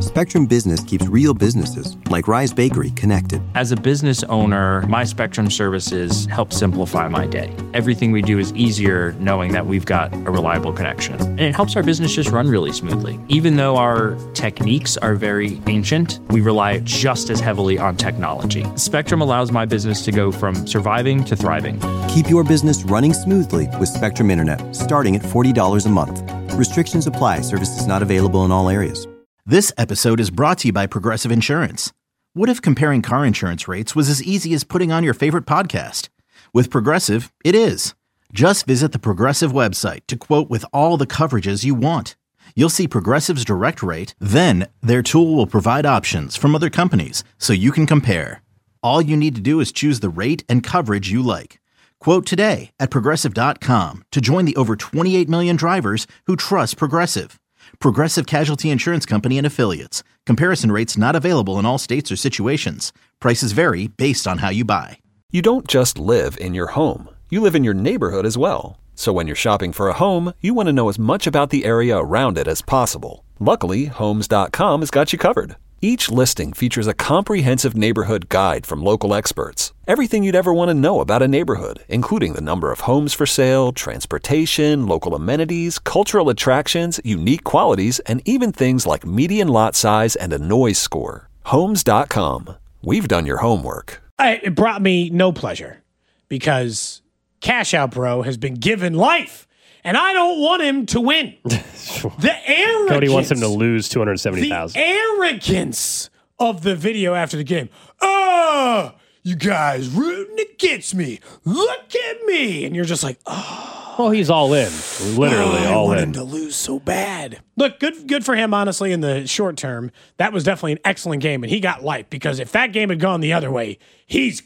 Spectrum Business keeps real businesses, like Rise Bakery, connected. As a business owner, my Spectrum services help simplify my day. Everything we do is easier knowing that we've got a reliable connection. And it helps our business just run really smoothly. Even though our techniques are very ancient, we rely just as heavily on technology. Spectrum allows my business to go from surviving to thriving. Keep your business running smoothly with Spectrum Internet, starting at $40 a month. Restrictions apply. Services not available in all areas. This episode is brought to you by Progressive Insurance. What if comparing car insurance rates was as easy as putting on your favorite podcast? With Progressive, it is. Just visit the Progressive website to quote with all the coverages you want. You'll see Progressive's direct rate, then their tool will provide options from other companies so you can compare. All you need to do is choose the rate and coverage you like. Quote today at Progressive.com to join the over 28 million drivers who trust Progressive. Progressive Casualty Insurance Company and Affiliates. Comparison rates not available in all states or situations. Prices vary based on how you buy. You don't just live in your home. You live in your neighborhood as well. So when you're shopping for a home, you want to know as much about the area around it as possible. Luckily, Homes.com has got you covered. Each listing features a comprehensive neighborhood guide from local experts. Everything you'd ever want to know about a neighborhood, including the number of homes for sale, transportation, local amenities, cultural attractions, unique qualities, and even things like median lot size and a noise score. Homes.com. We've done your homework. It brought me no pleasure because Cash Out Bro has been given life, and I don't want him to win. The arrogance. Cody wants him to lose $270,000. The arrogance of the video after the game. Oh, you guys rooting against me. Look at me. And you're just like, oh. Well, he's all in. Literally all in. I want him to lose so bad. Look, good for him, honestly, in the short term. That was definitely an excellent game, and he got life because if that game had gone the other way, he's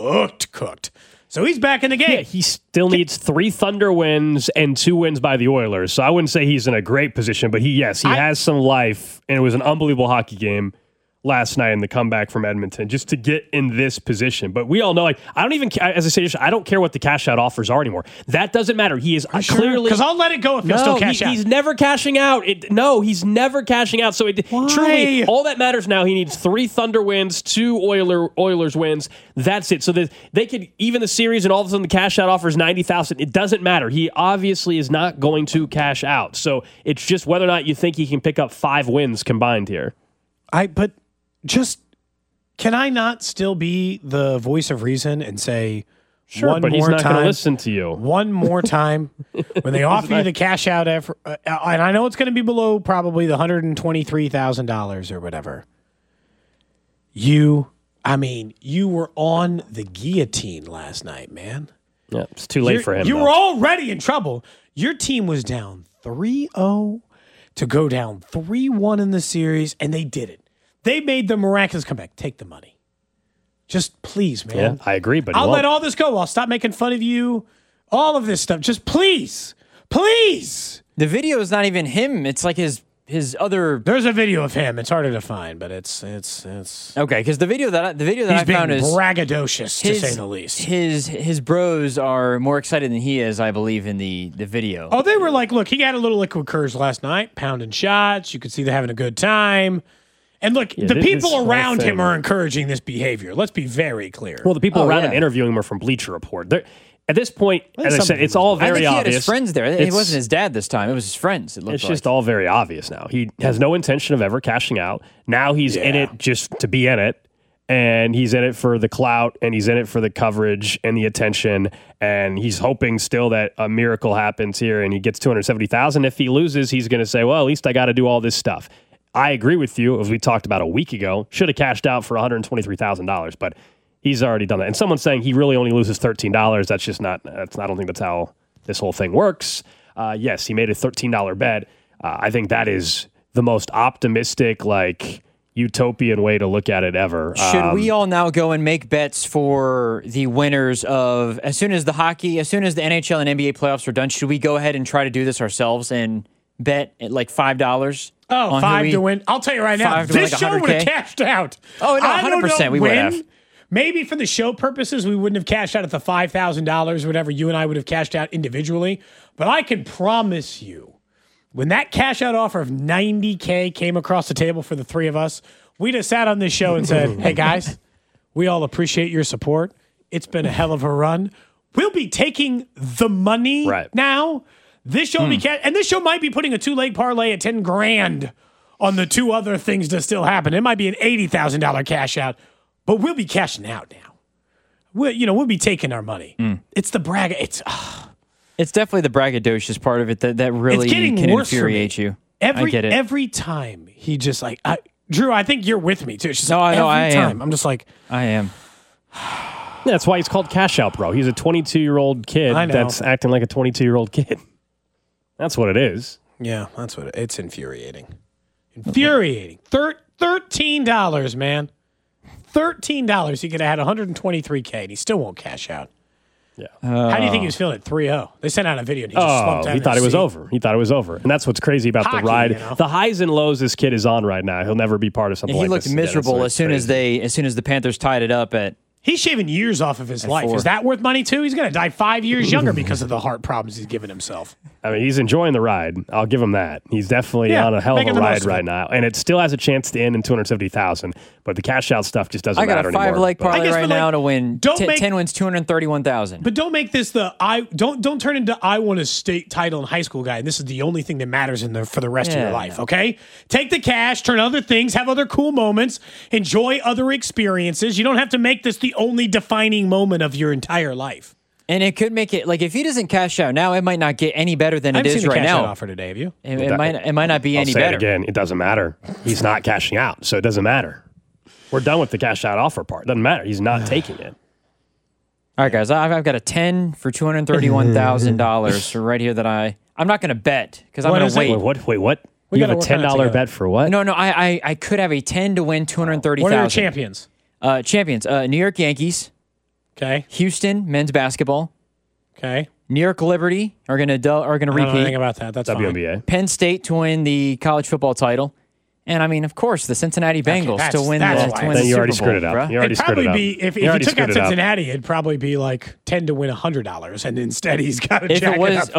cooked. So he's back in the game. Yeah, he still needs 3 Thunder wins and 2 wins by the Oilers. So I wouldn't say he's in a great position, but he has some life, and it was an unbelievable hockey game last night in the comeback from Edmonton just to get in this position. But we all know, I don't even, as I say, I don't care what the cash out offers are anymore. That doesn't matter. He is clearly... Because I'll let it go if he'll still cash out. He's never cashing out. He's never cashing out. So truly, all that matters now, he needs 3 Thunder wins, 2 Oilers wins. That's it. So that they could, even the series, and all of a sudden the cash out offers $90,000. It doesn't matter. He obviously is not going to cash out. So it's just whether or not you think he can pick up 5 wins combined here. Can I not still be the voice of reason and say, sure, but he's not going to listen to you. One more time, when they offer you the cash out, and I know it's going to be below probably the $123,000 or whatever. You were on the guillotine last night, man. Yeah, it's too late for him. You were already in trouble. Your team was down 3-0 to go down 3-1 in the series, and they did it. They made the miraculous comeback. Take the money. Just please, man. Yeah, I agree, but I'll let all this go. I'll stop making fun of you. All of this stuff. Just please. The video is not even him. It's like his other. There's a video of him. It's harder to find, but it's okay. Because the video that I found is braggadocious, to say the least. His bros are more excited than he is, I believe, in the video. Oh, they were like, look, he got a little liquid courage last night, pounding shots. You could see they're having a good time. And look, the people around him are encouraging this behavior. Let's be very clear. Well, the people around him interviewing him are from Bleacher Report. At this point, as I said, it's all very obvious. I think he had his friends there. It wasn't his dad this time. It was his friends. It's just all very obvious now. He has no intention of ever cashing out. Now he's in it just to be in it. And he's in it for the clout, and he's in it for the coverage and the attention. And he's hoping still that a miracle happens here and he gets $270,000. If he loses, he's going to say, well, at least I got to do all this stuff. I agree with you, as we talked about a week ago. Should have cashed out for $123,000, but he's already done that. And someone's saying he really only loses $13. That's just not. I don't think that's how this whole thing works. Yes, he made a $13 bet. I think that is the most optimistic, utopian way to look at it ever. Should we all now go and make bets for the winners of as soon as the NHL and NBA playoffs are done? Should we go ahead and try to do this ourselves and bet at $5? Oh, 5 to win. I'll tell you right now, this show would have cashed out. Oh, no, 100% we would have. Maybe for the show purposes, we wouldn't have cashed out at the $5,000 or whatever. You and I would have cashed out individually. But I can promise you When that cash out offer of $90K came across the table for the three of us, we just sat on this show and said, hey guys, we all appreciate your support. It's been a hell of a run. We'll be taking the money now. This show will be and this show might be putting a 2-leg parlay at $10,000 on the two other things that still happen. It might be an $80,000 cash out, but we'll be cashing out now. We'll be taking our money. It's the brag. It's definitely the braggadocious part of it that really can infuriate you. I get it. Every time he just like, Drew, I think you're with me too. It's just I am. I'm just like, I am. Yeah, that's why he's called Cash Out, bro. He's a 22-year-old kid that's acting like a 22-year-old kid. That's what it is. Yeah, that's what it's infuriating. Infuriating. $13, man. $13. He could have had $123K, and he still won't cash out. Yeah. How do you think he was feeling at 3-0? They sent out a video and he just slumped down. He thought it was over. He thought it was over. And that's what's crazy about the ride. The highs and lows this kid is on right now. He'll never be part of something like this. He looked miserable as soon as the Panthers tied it up at. He's shaving years off of his life. 4. Is that worth money too? He's going to die 5 years younger because of the heart problems he's given himself. I mean, he's enjoying the ride. I'll give him that. He's definitely on a hell of a ride right now, and it still has a chance to end in $270,000. But the cash out stuff just doesn't matter anymore. I got a 5-leg parlay right now to win 10 wins, $231,000. But don't make this don't turn into I won a state title in high school guy. And this is the only thing that matters for the rest of your life. Okay, take the cash, turn other things, have other cool moments, enjoy other experiences. You don't have to make this the only defining moment of your entire life. And it could make it like if he doesn't cash out now, it might not get any better than it is right now. I haven't seen the cash out offer today. Have you? It might not be any better. I'll say it again. It doesn't matter. He's not cashing out, so it doesn't matter. We're done with the cash out offer part. Doesn't matter. He's not taking it. All right, guys. I've got a 10 for $231,000 right here that I'm not going to bet because I'm going to wait. Wait, what? You have a $10 bet for what? No. I could have a 10 to win $230,000. What are your champions? New York Yankees. Okay. Houston men's basketball. Okay. New York Liberty are going to repeat. I don't know anything about that. That's WNBA. Fine. Penn State to win the college football title. And I mean, of course, the Cincinnati Bengals to win the Super Bowl. Then you already screwed it up. You already screwed it up. If you took out Cincinnati, it'd probably be like 10 to win $100, and instead he's got to jack it up.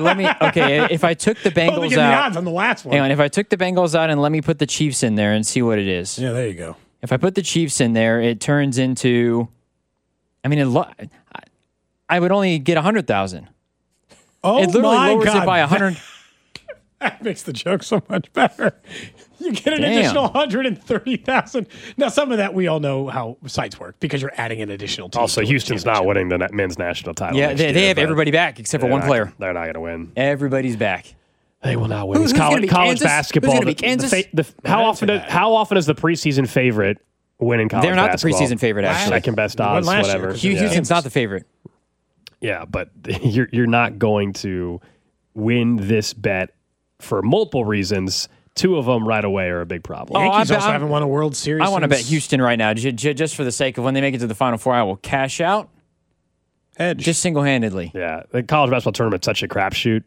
If I took the Bengals out, the odds on the last one. Hang on, if I took the Bengals out and let me put the Chiefs in there and see what it is. Yeah, there you go. If I put the Chiefs in there, it turns into. I mean, I would only get 100,000. Oh, it literally lowers it by 100. That makes the joke so much better. You get an additional 130,000. Now, some of that we all know how sites work because you're adding an additional team. Also, Houston's not winning the men's national title. Yeah, they have everybody back except for one player. They're not going to win. Everybody's back. They will not win. Who's college Kansas? basketball. Who's going to be Kansas? How often is the preseason favorite win in college basketball? They're not the preseason favorite, actually. Second best odds, whatever. Houston's not the favorite. Yeah, but you're not going to win this bet for multiple reasons. Two of them right away are a big problem. Yankees also haven't won a World Series. I want to bet Houston right now, just for the sake of when they make it to the Final Four. I will cash out. Edge. Just single-handedly. Yeah, the college basketball tournament's such a crapshoot.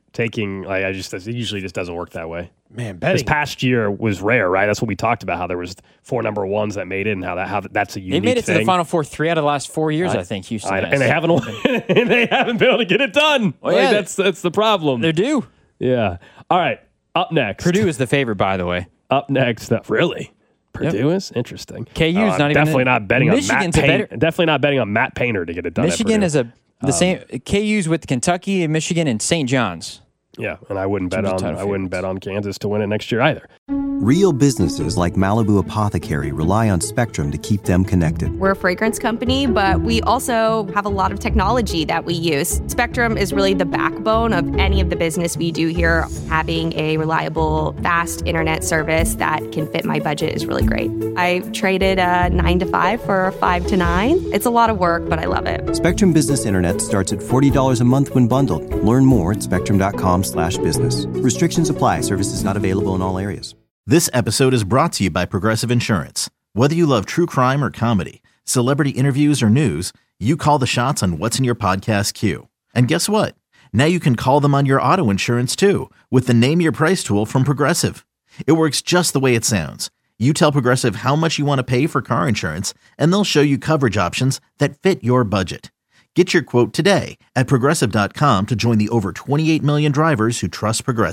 It usually just doesn't work that way. Man, betting. This past year was rare, right? That's what we talked about. How there was 4 number ones that made it, and how that's a unique thing. They made it to the Final Four 3 out of the last 4 years. I think Houston has. And they haven't won. And they haven't been able to get it done. Well, yeah, that's the problem. They're due. Yeah. All right. Up next, Purdue is the favorite, by the way. Up next, really. Purdue is interesting. KU's not even definitely not betting on Michigan's Matt Painter. Definitely not betting on Matt Painter to get it done. Michigan is the same. KU's with Kentucky and Michigan and St. John's. Yeah, and I wouldn't bet on Kansas to win it next year either. Real businesses like Malibu Apothecary rely on Spectrum to keep them connected. We're a fragrance company, but we also have a lot of technology that we use. Spectrum is really the backbone of any of the business we do here. Having a reliable, fast internet service that can fit my budget is really great. I traded a 9 to 5 for a 5 to 9. It's a lot of work, but I love it. Spectrum Business Internet starts at $40 a month when bundled. Learn more at spectrum.com/business. Restrictions apply. Services not available in all areas. This episode is brought to you by Progressive Insurance. Whether you love true crime or comedy, celebrity interviews or news, you call the shots on what's in your podcast queue. And guess what? Now you can call them on your auto insurance too with the Name Your Price tool from Progressive. It works just the way it sounds. You tell Progressive how much you want to pay for car insurance, and they'll show you coverage options that fit your budget. Get your quote today at Progressive.com to join the over 28 million drivers who trust Progressive.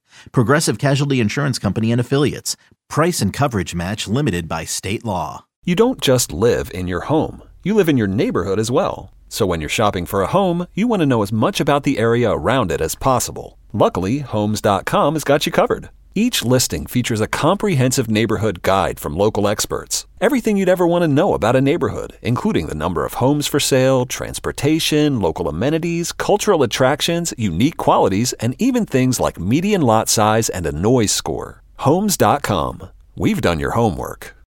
Progressive Casualty Insurance Company and Affiliates. Price and coverage match limited by state law. You don't just live in your home. You live in your neighborhood as well. So when you're shopping for a home, you want to know as much about the area around it as possible. Luckily, Homes.com has got you covered. Each listing features a comprehensive neighborhood guide from local experts. Everything you'd ever want to know about a neighborhood, including the number of homes for sale, transportation, local amenities, cultural attractions, unique qualities, and even things like median lot size and a noise score. Homes.com. We've done your homework.